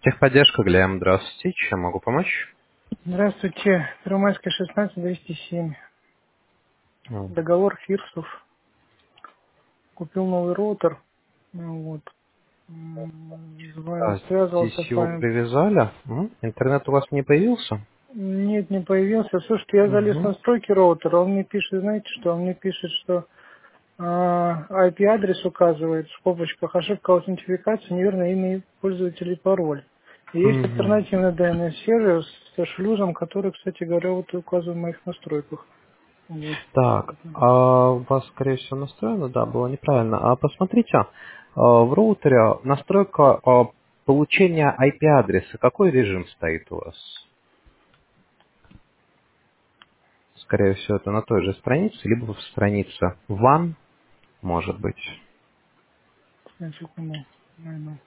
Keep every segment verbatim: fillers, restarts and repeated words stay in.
Техподдержка, Глеб, здравствуйте. Чем могу помочь? Здравствуйте. Первомайская, шестнадцать, двести семь. М. Договор Фирсов. Купил новый роутер. Ну вот. М, с вами А связывался здесь с его вами. привязали? М? Интернет у вас не появился? Нет, не появился. Слушайте, я залез в Угу. настройки роутера. Он мне пишет, знаете что? Он мне пишет, что а, ай пи-адрес указывает в скобочках. Ошибка аутентификации, неверное имя пользователя и пароль. И есть Угу. альтернативный ди эн эс-сервер со шлюзом, который, кстати говоря, вот указан в моих настройках. Вот. Так, а у вас, скорее всего, настроено, да, было неправильно. А посмотрите, а, в роутере настройка а, получения ай пи-адреса. Какой режим стоит у вас? Скорее всего, это на той же странице, либо в странице ван, может быть. Одну секунду. Наверное,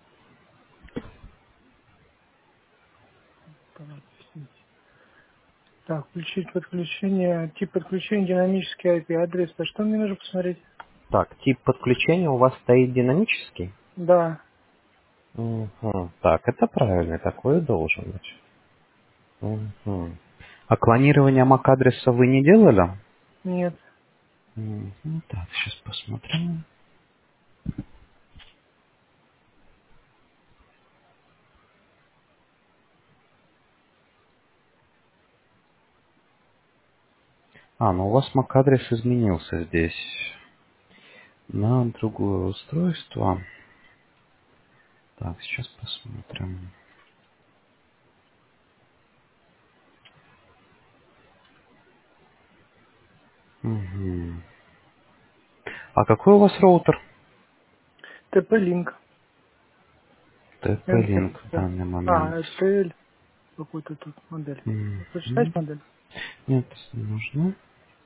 пора объяснить. Так, включить подключение, тип подключения, динамический ай пи-адрес. А что мне нужно посмотреть? Так, тип подключения у вас стоит динамический? Да, Мгм. Так, это правильный, такой и должен быть. Мгм. А клонирование MAC-адреса вы не делали? нет. Мгм. Так, сейчас посмотрим. А, ну у вас MAC-адрес изменился здесь на другое устройство. Так, сейчас посмотрим. Мгм. А какой у вас роутер? тэ пэ-линк, ти пи-Link в эн си. данный момент. А, эл ти эл, какой-то тут модель. Мгм. Прочитать модель? Нет, не нужно.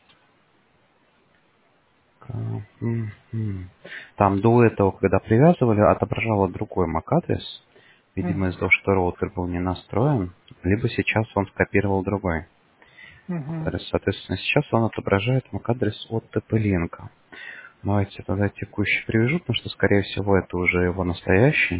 Ка- мгм. Там до этого, когда привязывали, отображало другой MAC-адрес. Видимо, Угу. из-за того, что роутер был не настроен, либо сейчас он скопировал другой Угу. адрес. Соответственно, сейчас он отображает MAC-адрес от ти пи-Link. Давайте тогда текущий привяжу, потому что, скорее всего, это уже его настоящий.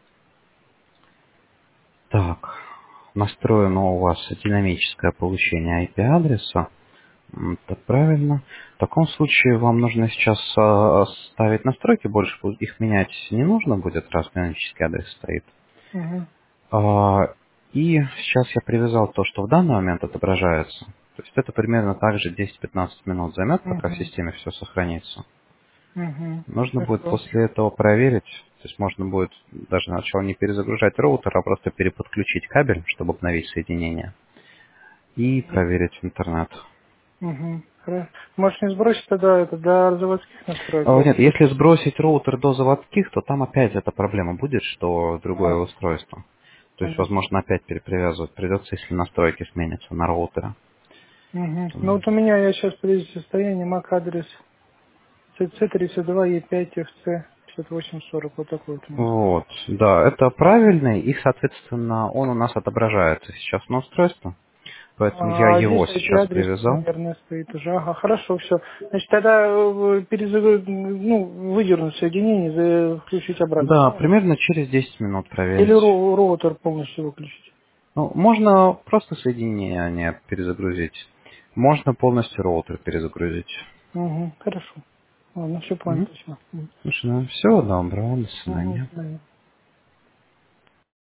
Так, настроено у вас динамическое получение ай пи-адреса. М, Это правильно. В таком случае вам нужно сейчас а, ставить настройки, больше их менять не нужно будет, раз динамический адрес стоит. Угу. А, И сейчас я привязал то, что в данный момент отображается. То есть это примерно также десять-пятнадцать минут займет, пока в Угу. системе все сохранится. Угу. Нужно будет Хорошо. после этого проверить, то есть можно будет даже сначала не перезагружать роутер, а просто переподключить кабель, чтобы обновить соединение, и проверить интернет. Угу. Хорошо. Можешь не сбросить тогда это до заводских настроек? А, Я Нет, буду. если сбросить роутер до заводских, то там опять эта проблема будет, что другое А, устройство. То есть, понятно. возможно, опять перепривязывать придется, если настройки сменятся на роутере. Угу. Ну вот у меня, я сейчас в предыдущем состоянии, мак-адрес си си тридцать два е пять эф си пятьдесят восемь сорок. Вот такой вот у меня стоит. Вот, да, это правильный, и, соответственно, он у нас отображается сейчас на устройство, поэтому я А здесь его сейчас ай пи-адрес, привязал. наверное, стоит уже. Ага, хорошо, все. Значит, тогда э, перезагру- ну, выдернуть соединение, за- включить обратно, Да, правильно? примерно через десять минут Или проверить. ро- роутер полностью выключить? Ну, можно просто соединение перезагрузить. Можно полностью роутер перезагрузить. Угу, хорошо. Ладно, все понял, Угу. спасибо. Мгм. Слушай, ну все, доброго, до Угу, свидания. да.